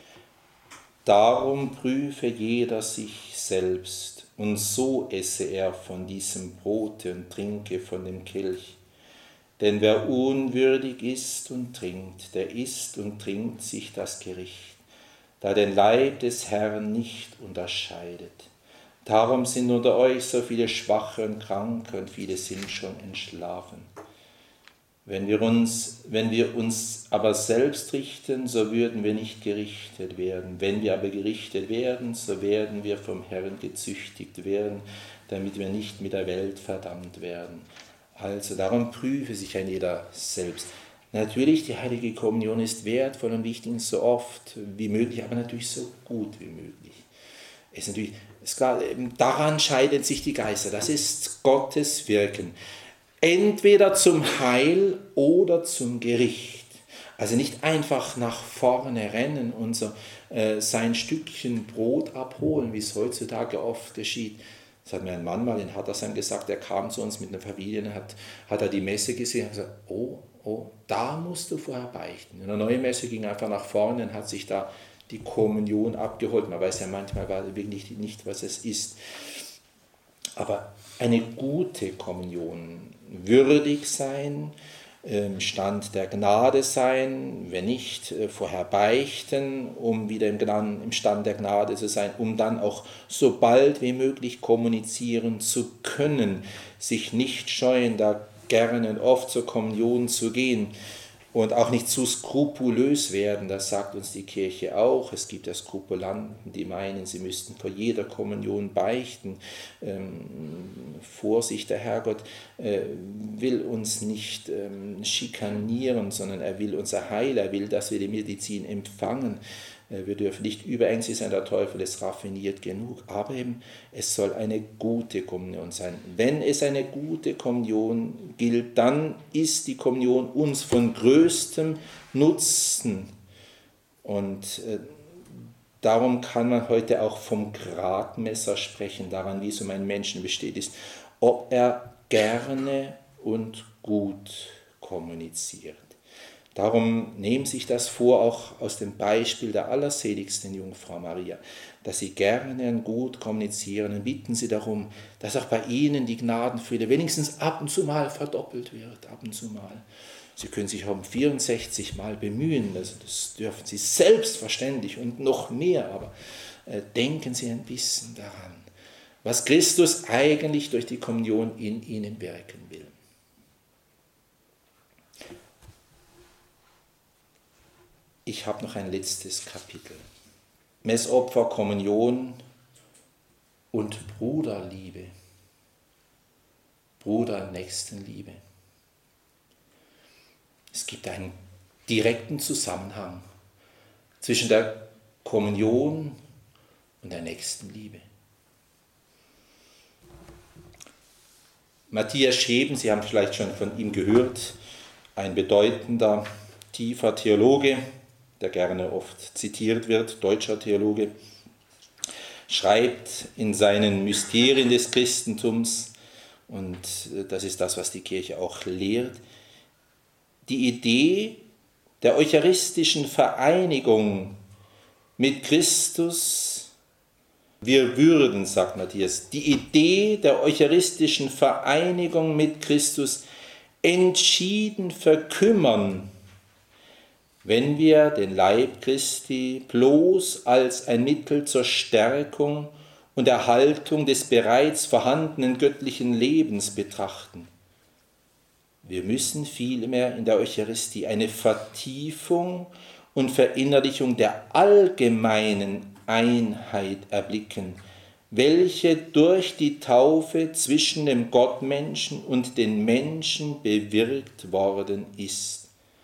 Darum prüfe jeder sich selbst, und so esse er von diesem Brote und trinke von dem Kelch. Denn wer unwürdig isst und trinkt, der isst und trinkt sich das Gericht, da den Leib des Herrn nicht unterscheidet. Darum sind unter euch so viele Schwache und Kranke, und viele sind schon entschlafen. Wenn wir uns, wenn wir uns aber selbst richten, so würden wir nicht gerichtet werden. Wenn wir aber gerichtet werden, so werden wir vom Herrn gezüchtigt werden, damit wir nicht mit der Welt verdammt werden. Also darum prüfe sich ein jeder selbst. Natürlich, die Heilige Kommunion ist wertvoll und wichtig, so oft wie möglich, aber natürlich so gut wie möglich. Es ist natürlich, es ist klar, daran scheiden sich die Geister. Das ist Gottes Wirken. Entweder zum Heil oder zum Gericht. Also nicht einfach nach vorne rennen und so, äh, sein Stückchen Brot abholen, wie es heutzutage oft geschieht. Das hat mir ein Mann mal in Hattersheim gesagt, der kam zu uns mit einer Familie, hat, hat er die Messe gesehen und gesagt, oh, oh, da musst du vorher beichten. Und eine neue Messe ging einfach nach vorne und hat sich da die Kommunion abgeholt. Man weiß ja manchmal wirklich nicht, was es ist. Aber eine gute Kommunion, würdig sein, im Stand der Gnade sein, wenn nicht, vorher beichten, um wieder im Stand der Gnade zu sein, um dann auch so bald wie möglich kommunizieren zu können, sich nicht scheuen, da gerne und oft zur Kommunion zu gehen und auch nicht zu skrupulös werden, das sagt uns die Kirche auch. Es gibt ja Skrupulanten, die meinen, sie müssten vor jeder Kommunion beichten. Ähm, Vorsicht, der Herrgott äh, will uns nicht ähm, schikanieren, sondern er will unser Heil, er will, dass wir die Medizin empfangen. Wir dürfen nicht überängstlich sein, der Teufel ist raffiniert genug, aber eben, es soll eine gute Kommunion sein. Wenn es eine gute Kommunion gilt, dann ist die Kommunion uns von größtem Nutzen. Und äh, darum kann man heute auch vom Gradmesser sprechen, daran, wie es um einen Menschen besteht, ist, ob er gerne und gut kommuniziert. Darum nehmen Sie sich das vor, auch aus dem Beispiel der allerseligsten Jungfrau Maria, dass Sie gerne und gut kommunizieren und bitten Sie darum, dass auch bei Ihnen die Gnadenfülle wenigstens ab und zu mal verdoppelt wird, ab und zu mal. Sie können sich um vierundsechzig Mal bemühen, also das dürfen Sie selbstverständlich und noch mehr, aber äh, denken Sie ein bisschen daran, was Christus eigentlich durch die Kommunion in Ihnen wirken will. Ich habe noch ein letztes Kapitel. Messopfer, Kommunion und Bruderliebe. Bruder-Nächstenliebe. Es gibt einen direkten Zusammenhang zwischen der Kommunion und der Nächstenliebe. Matthias Scheben, Sie haben vielleicht schon von ihm gehört, ein bedeutender, tiefer Theologe, der gerne oft zitiert wird, deutscher Theologe, schreibt in seinen Mysterien des Christentums, und das ist das, was die Kirche auch lehrt, die Idee der eucharistischen Vereinigung mit Christus, wir würden, sagt Matthias, die Idee der eucharistischen Vereinigung mit Christus entschieden verkümmern, wenn wir den Leib Christi bloß als ein Mittel zur Stärkung und Erhaltung des bereits vorhandenen göttlichen Lebens betrachten. Wir müssen vielmehr in der Eucharistie eine Vertiefung und Verinnerlichung der allgemeinen Einheit erblicken, welche durch die Taufe zwischen dem Gottmenschen und den Menschen bewirkt worden ist.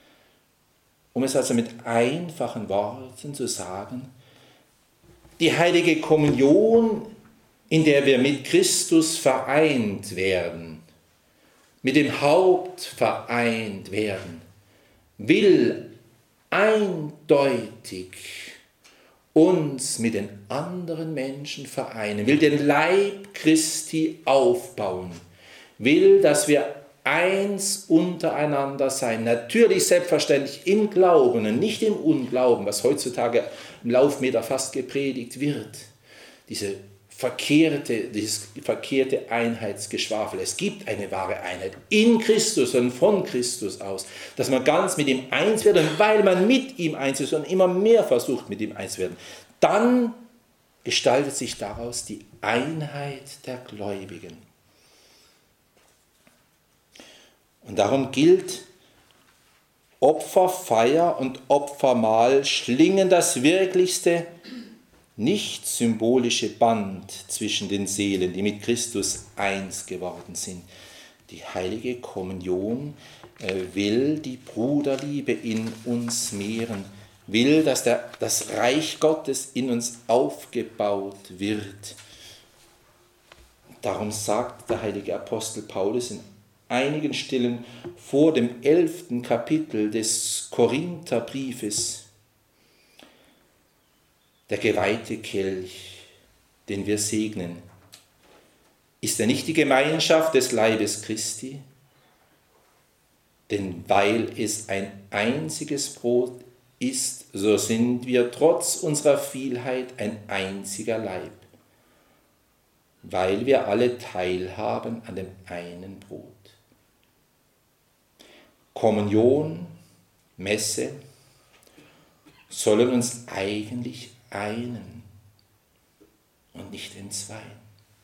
Um es also mit einfachen Worten zu sagen, die heilige Kommunion, in der wir mit Christus vereint werden, mit dem Haupt vereint werden, will eindeutig uns mit den anderen Menschen vereinen, will den Leib Christi aufbauen, will, dass wir eins untereinander sein. Natürlich selbstverständlich im Glauben und nicht im Unglauben, was heutzutage im Laufmeter fast gepredigt wird. Diese verkehrte, dieses verkehrte Einheitsgeschwafel. Es gibt eine wahre Einheit in Christus und von Christus aus, dass man ganz mit ihm eins wird, und weil man mit ihm eins ist und immer mehr versucht, mit ihm eins zu werden, dann gestaltet sich daraus die Einheit der Gläubigen. Und darum gilt, Opferfeier und Opfermahl schlingen das wirklichste, nicht symbolische Band zwischen den Seelen, die mit Christus eins geworden sind. Die heilige Kommunion will die Bruderliebe in uns mehren, will, dass der, das Reich Gottes in uns aufgebaut wird. Darum sagt der heilige Apostel Paulus in einigen Stellen vor dem elften Kapitel des Korintherbriefes: Der geweihte Kelch, den wir segnen, ist er nicht die Gemeinschaft des Leibes Christi? Denn weil es ein einziges Brot ist, so sind wir trotz unserer Vielheit ein einziger Leib, weil wir alle teilhaben an dem einen Brot. Kommunion, Messe sollen uns eigentlich einen und nicht entzweien.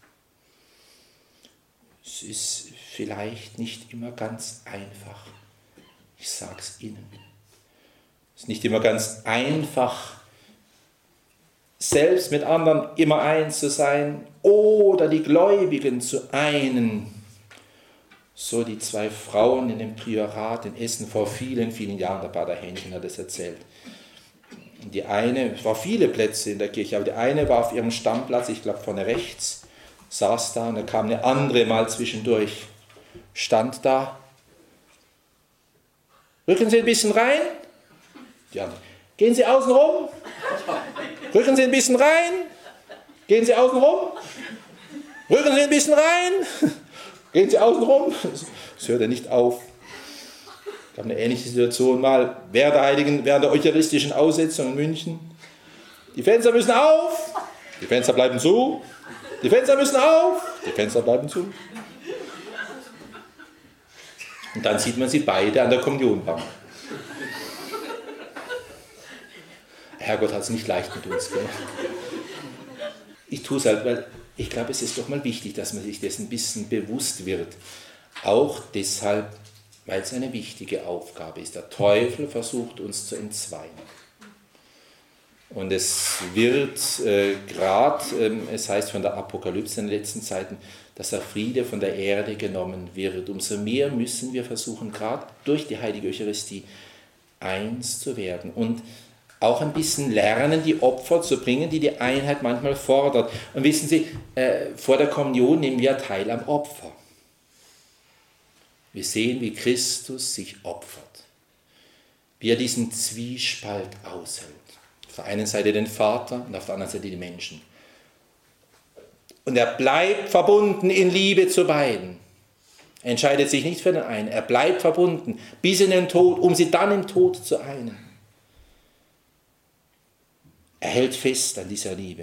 Es ist vielleicht nicht immer ganz einfach, ich sage es Ihnen. Es ist nicht immer ganz einfach, selbst mit anderen immer eins zu sein oder die Gläubigen zu einen. So die zwei Frauen in dem Priorat in Essen vor vielen, vielen Jahren, der Pater Henchen hat es erzählt. Die eine, es waren viele Plätze in der Kirche, aber die eine war auf ihrem Stammplatz, ich glaube vorne rechts, saß da, und da kam eine andere mal zwischendurch, stand da. Rücken Sie ein bisschen rein. Die andere, gehen Sie außen rum. Rücken Sie ein bisschen rein. Gehen Sie außen rum. Rücken Sie ein bisschen rein. Gehen Sie außen rum. Das hört er nicht auf. gab eine ähnliche Situation mal während der, Heiligen, während der eucharistischen Aussetzung in München. Die Fenster müssen auf, die Fenster bleiben zu, die Fenster müssen auf, die Fenster bleiben zu. Und dann sieht man sie beide an der Kommunionbank. Herrgott hat es nicht leicht mit uns gemacht. Ich tue es halt, weil ich glaube, es ist doch mal wichtig, dass man sich dessen ein bisschen bewusst wird. Auch deshalb, weil es eine wichtige Aufgabe ist. Der Teufel versucht uns zu entzweien. Und es wird äh, gerade, ähm, es heißt von der Apokalypse in den letzten Zeiten, dass der Friede von der Erde genommen wird. Umso mehr müssen wir versuchen, gerade durch die Heilige Eucharistie eins zu werden und auch ein bisschen lernen, die Opfer zu bringen, die die Einheit manchmal fordert. Und wissen Sie, äh, vor der Kommunion nehmen wir teil am Opfer. Wir sehen, wie Christus sich opfert, wie er diesen Zwiespalt aushält. Auf der einen Seite den Vater und auf der anderen Seite die Menschen. Und er bleibt verbunden in Liebe zu beiden. Er entscheidet sich nicht für den einen, er bleibt verbunden bis in den Tod, um sie dann im Tod zu einen. Er hält fest an dieser Liebe.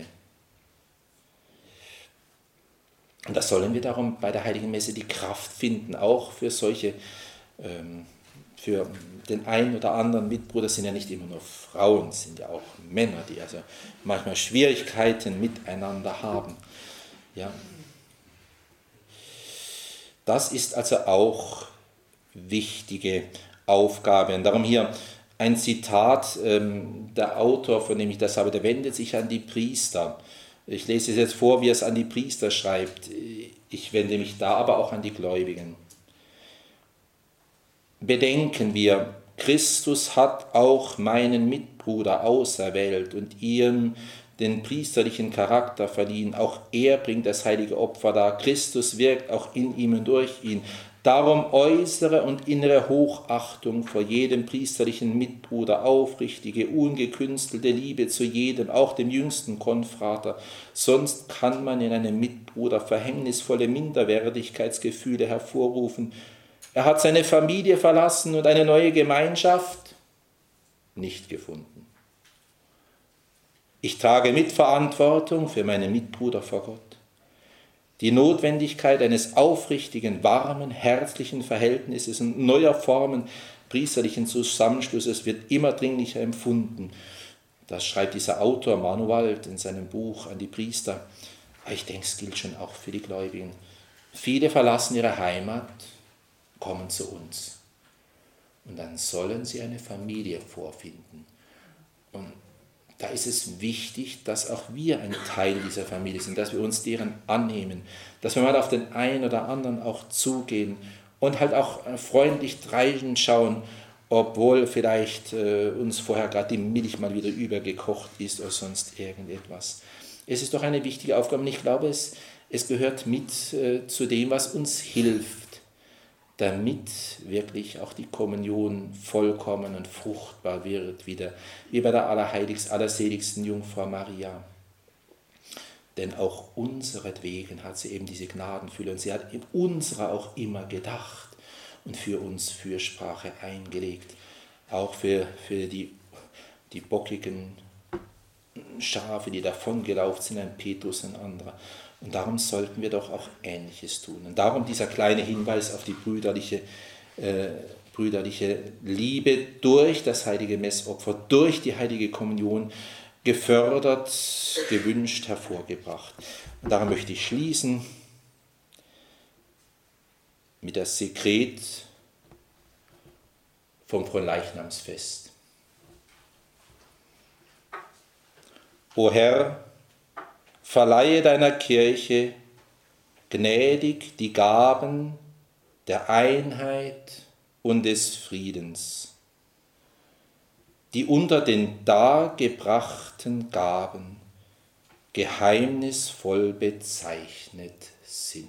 Und da sollen wir darum bei der Heiligen Messe die Kraft finden, auch für solche, ähm, für den einen oder anderen Mitbruder, sind ja nicht immer nur Frauen, sind ja auch Männer, die also manchmal Schwierigkeiten miteinander haben. Ja. Das ist also auch wichtige Aufgabe. Und darum hier ein Zitat, ähm, der Autor, von dem ich das habe, der wendet sich an die Priester. Ich lese es jetzt vor, wie er es an die Priester schreibt. Ich wende mich da aber auch an die Gläubigen. Bedenken wir, Christus hat auch meinen Mitbruder auserwählt und ihm den priesterlichen Charakter verliehen. Auch er bringt das heilige Opfer dar. Christus wirkt auch in ihm und durch ihn. Darum äußere und innere Hochachtung vor jedem priesterlichen Mitbruder, aufrichtige, ungekünstelte Liebe zu jedem, auch dem jüngsten Konfrater. Sonst kann man in einem Mitbruder verhängnisvolle Minderwertigkeitsgefühle hervorrufen. Er hat seine Familie verlassen und eine neue Gemeinschaft nicht gefunden. Ich trage Mitverantwortung für meine Mitbruder vor Gott. Die Notwendigkeit eines aufrichtigen, warmen, herzlichen Verhältnisses und neuer Formen priesterlichen Zusammenschlusses wird immer dringlicher empfunden. Das schreibt dieser Autor Manuwald in seinem Buch an die Priester. Aber ich denke, es gilt schon auch für die Gläubigen. Viele verlassen ihre Heimat, kommen zu uns. Und dann sollen sie eine Familie vorfinden. Und da ist es wichtig, dass auch wir ein Teil dieser Familie sind, dass wir uns deren annehmen, dass wir mal auf den einen oder anderen auch zugehen und halt auch freundlich reinschauen, obwohl vielleicht äh, uns vorher gerade die Milch mal wieder übergekocht ist oder sonst irgendetwas. Es ist doch eine wichtige Aufgabe und ich glaube, es, es gehört mit äh, zu dem, was uns hilft, damit wirklich auch die Kommunion vollkommen und fruchtbar wird, wieder wie bei der allerheiligsten, allerseligsten Jungfrau Maria. Denn auch unseretwegen hat sie eben diese Gnadenfülle und sie hat in unserer auch immer gedacht und für uns Fürsprache eingelegt, auch für, für die, die bockigen Schafe, die davongelaufen sind, ein Petrus, ein anderer. Und darum sollten wir doch auch Ähnliches tun. Und darum dieser kleine Hinweis auf die brüderliche, äh, brüderliche Liebe durch das heilige Messopfer, durch die heilige Kommunion gefördert, gewünscht, hervorgebracht. Und darum möchte ich schließen mit das Sekret vom Fronleichnamsfest. O Herr, verleihe deiner Kirche gnädig die Gaben der Einheit und des Friedens, die unter den dargebrachten Gaben geheimnisvoll bezeichnet sind.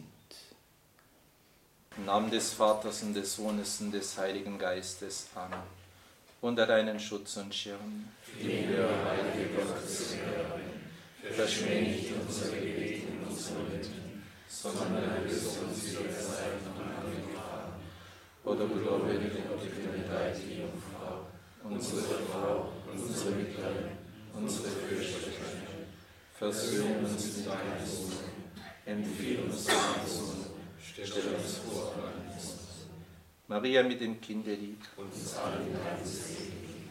Im Namen des Vaters und des Sohnes und des Heiligen Geistes. Amen. Unter deinen Schutz und Schirm, Liebe, heilige Gottesgehörigen, verschmäh nicht unsere Gebete und unsere Bitten, sondern erlöse uns jederzeit von allen Gefahren. oder begläubige und gebenedeite Jungfrau, unsere Frau, unsere Mittlerin, unsere Fürsorge, versöhne uns mit deinem Sohn, empfehle uns deinen Sohn, stelle uns vor an uns. Maria mit dem Kindelied. Uns allen dein Segen.